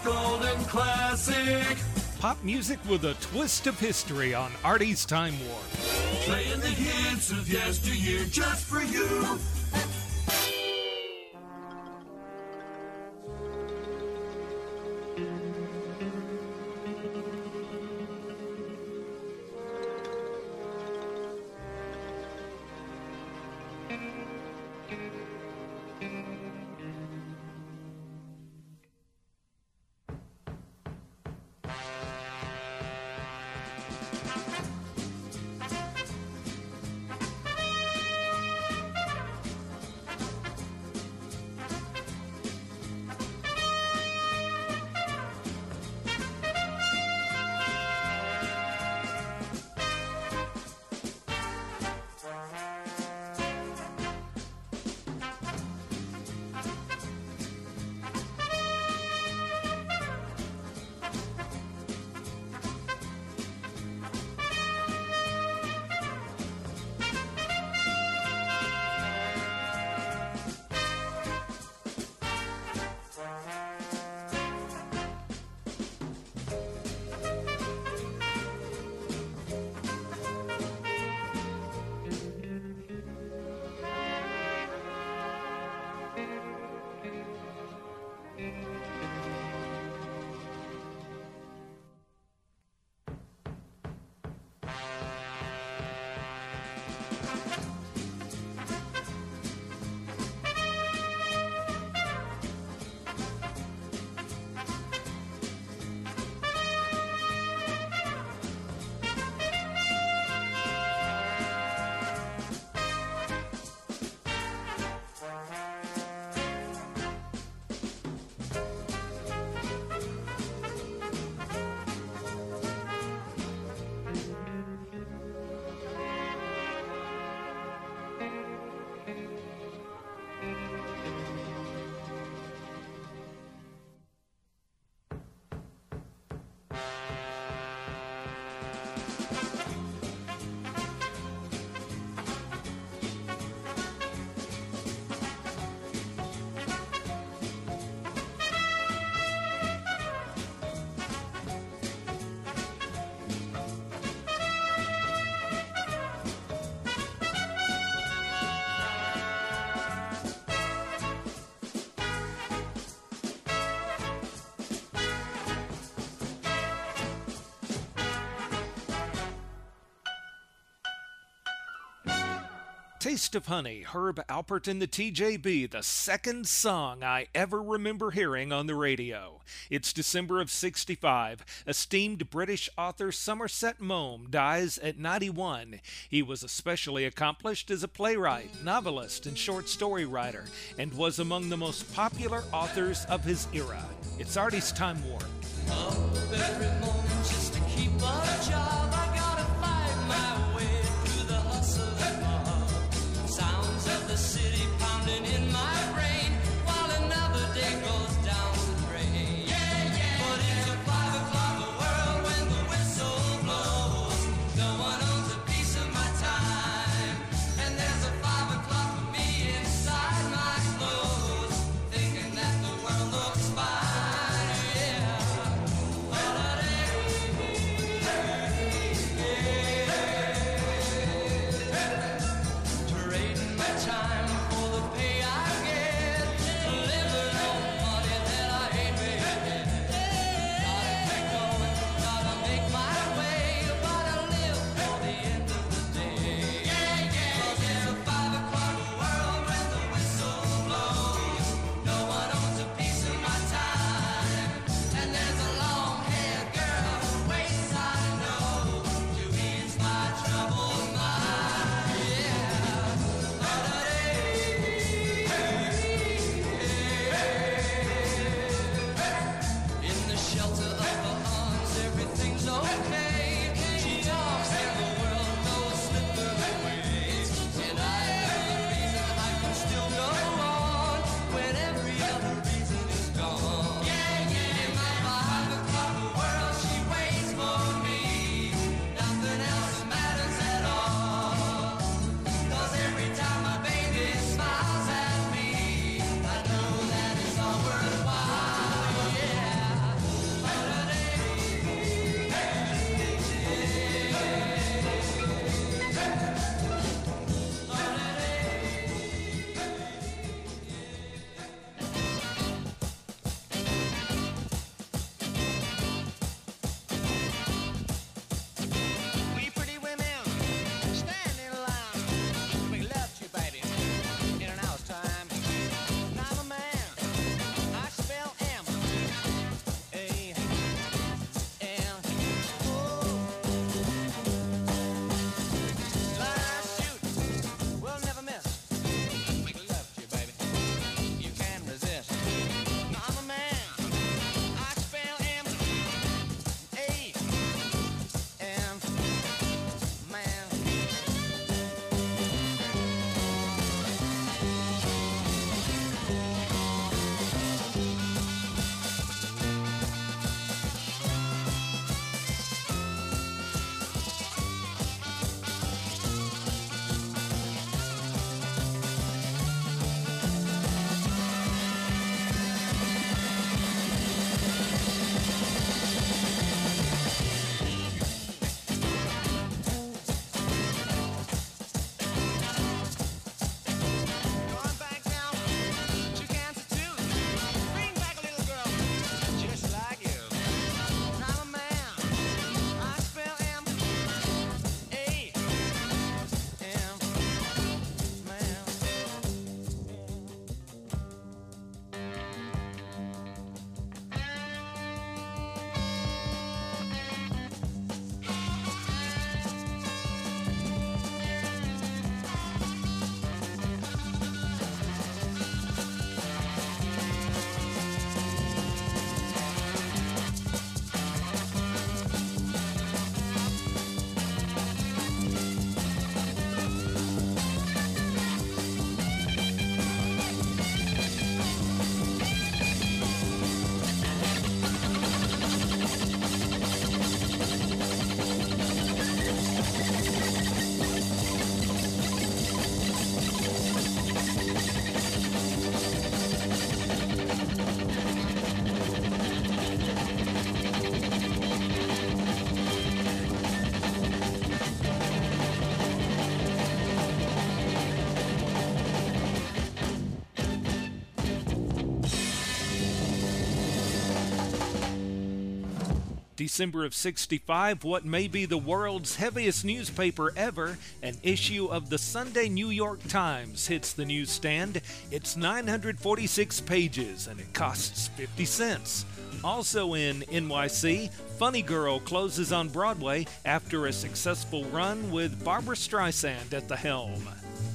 golden classic. Pop music with a twist of history on Artie's Time Warp. Playing the hits of yesteryear just for you. Taste of Honey, Herb Alpert and the TJB, the second song I ever remember hearing on the radio. It's December of '65. Esteemed British author Somerset Maugham dies at 91. He was especially accomplished as a playwright, novelist, and short story writer, and was among the most popular authors of his era. It's Artie's Time Warp. Oh, every moment just to keep a job, I gotta find my way through the hustle and mob. Sounds of the city pounding in my brain while another day goes down the drain. Yeah, yeah. But it's a 5 o'clock world when the whistle blows. No one owns a piece of my time, and there's a 5 o'clock for me inside my clothes, thinking that the world looks fine. Yeah. Holiday December of 65, what may be the world's heaviest newspaper ever, an issue of the Sunday New York Times, hits the newsstand. It's 946 pages and it costs 50 cents. Also in NYC, Funny Girl closes on Broadway after a successful run with Barbra Streisand at the helm.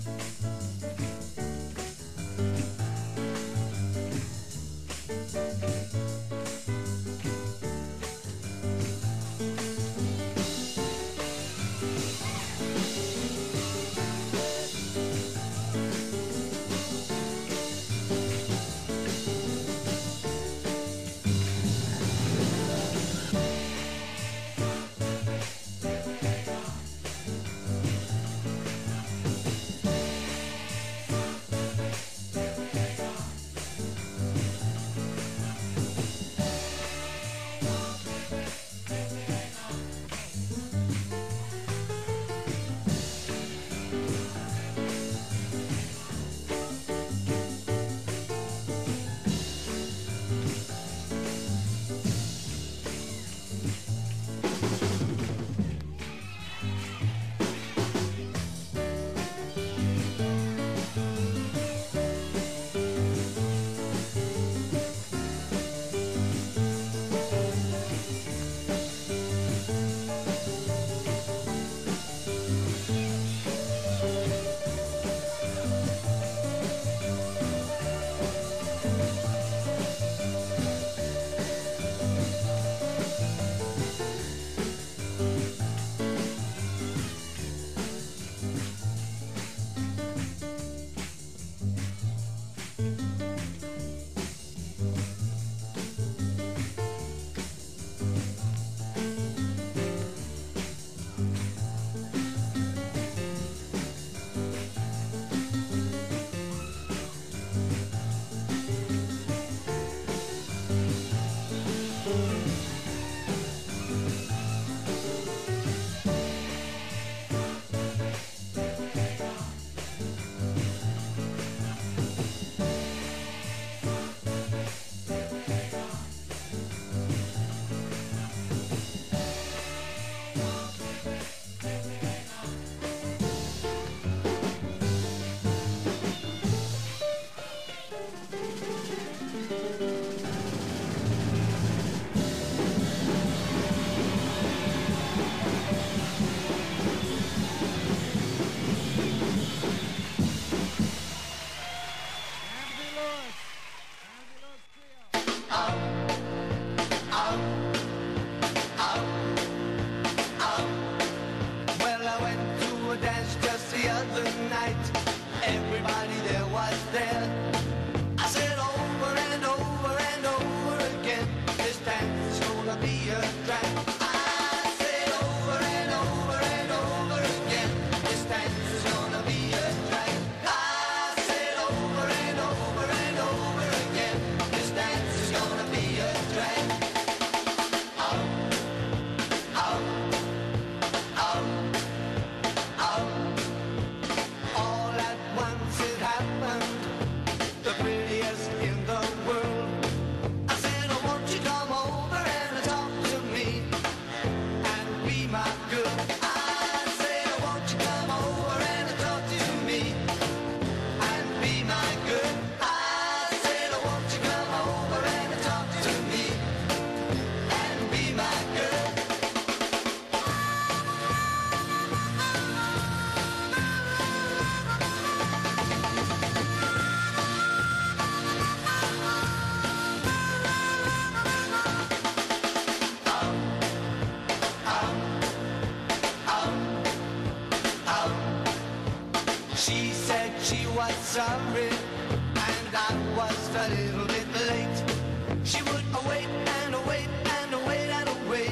sorry, and I was a little bit late. She would await and await and await and await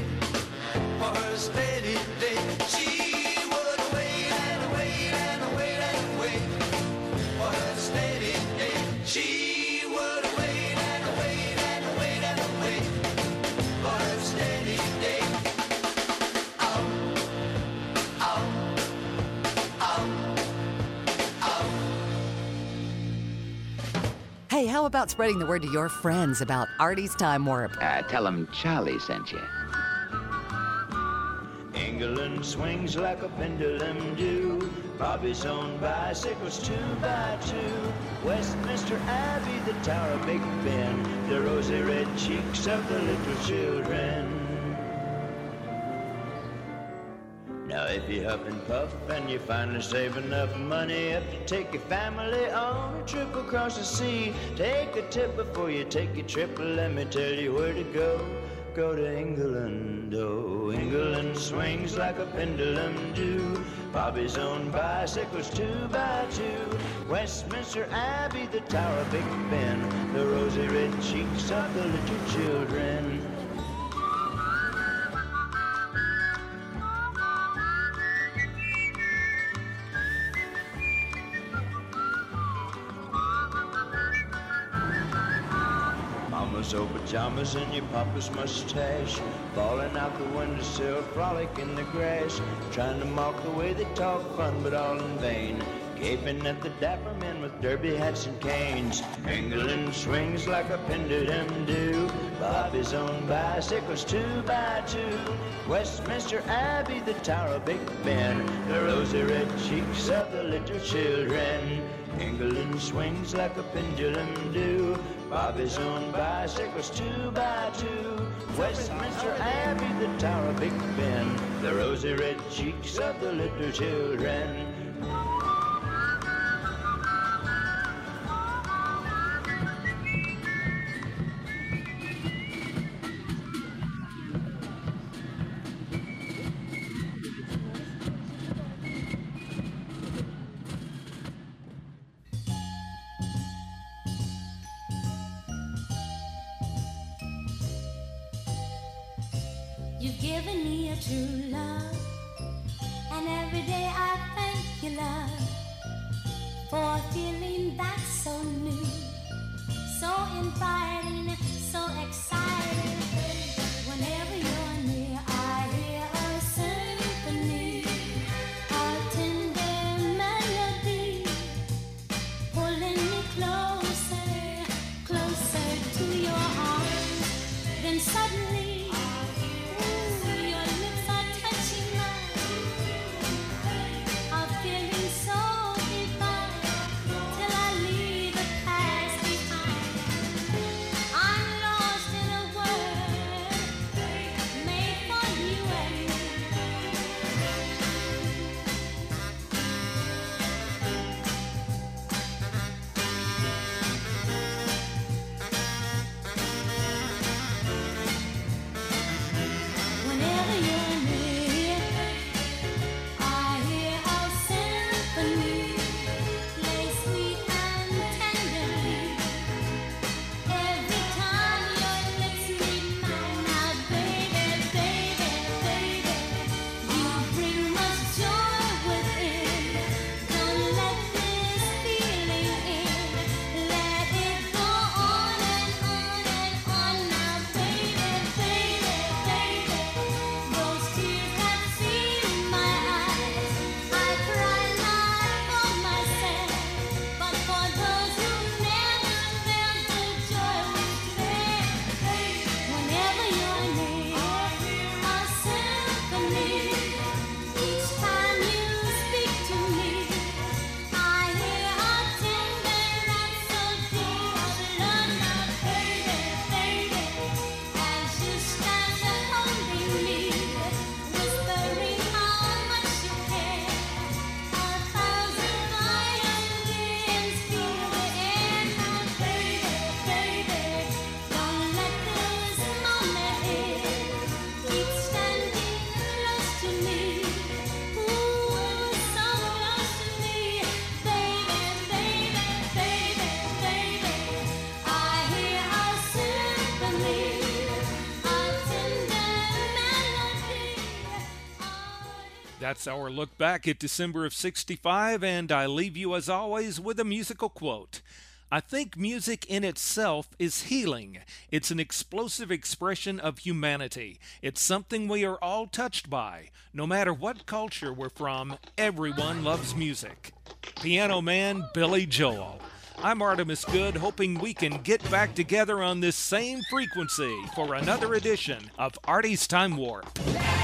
for her steady date. She would await and await and await and wait for her steady date. She would await and await and await and wait for her steady date. Hey, how about spreading the word to your friends about Artie's Time Warp? Tell them Charlie sent you. England swings like a pendulum do. Bobby's own bicycles 2x2. Westminster Abbey, the Tower of Big Ben, the rosy red cheeks of the little children. Now if you huff and puff and you finally save enough money up to take your family on a trip across the sea, take a tip before you take your trip. Let me tell you where to go. Go to England, oh, England swings like a pendulum do. Bobby's own bicycles 2x2. Westminster Abbey, the Tower of Big Ben, the rosy red cheeks of the little children. Mama's old pajamas and your papa's mustache, falling out the windowsill, frolic in the grass, trying to mock the way they talk fun, but all in vain, gaping at the dapper men with derby hats and canes. England swings like a pendulum do. Bobby's own bicycles 2x2. Westminster Abbey, the Tower of Big Ben, the rosy red cheeks of the little children. England swings like a pendulum do. Bobby's own bicycles 2x2. Westminster Abbey, the Tower of Big Ben, the rosy red cheeks of the little children. You've given me a true love, and every day I thank you, love, for a feeling that's so new, so inviting, so exciting. Whenever you're near, I hear a symphony, a tender melody, pulling me closer, closer to your arms. Then suddenly That's our look back at December of '65, and I leave you as always with a musical quote. I think music in itself is healing. It's an explosive expression of humanity. It's something we are all touched by. No matter what culture we're from, everyone loves music. Piano Man Billy Joel. I'm Artemis Good, hoping we can get back together on this same frequency for another edition of Artie's Time Warp.